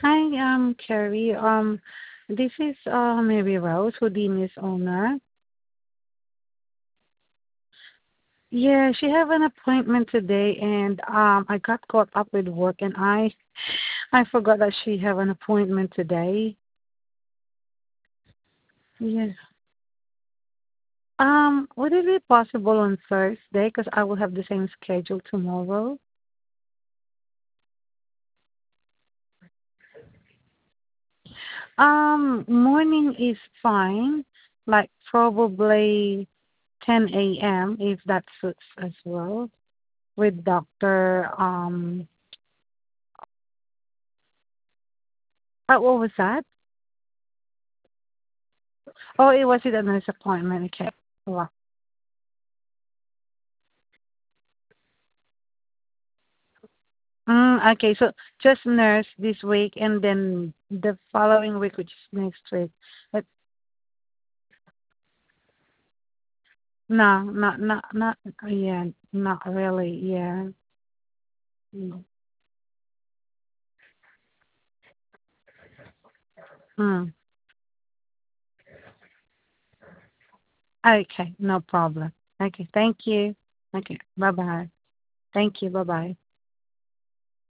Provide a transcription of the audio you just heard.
Hi, Carrie. This is Mary Rose, Houdini's owner. Yeah, she have an appointment today, and I got caught up with work, and I forgot that she have an appointment today. Yeah. Would it be possible on Thursday? Because I will have the same schedule tomorrow. Morning is fine, like probably 10 a.m. if that suits as well. With Doctor. What was that? Oh, it was it a nurse appointment. Okay. Wow. Okay, so just nurse this week and then the following week, which is next week. But no, not, yeah, not really, yeah. Mm. Mm. Okay, no problem. Okay, thank you. Okay, bye bye. Thank you, bye bye.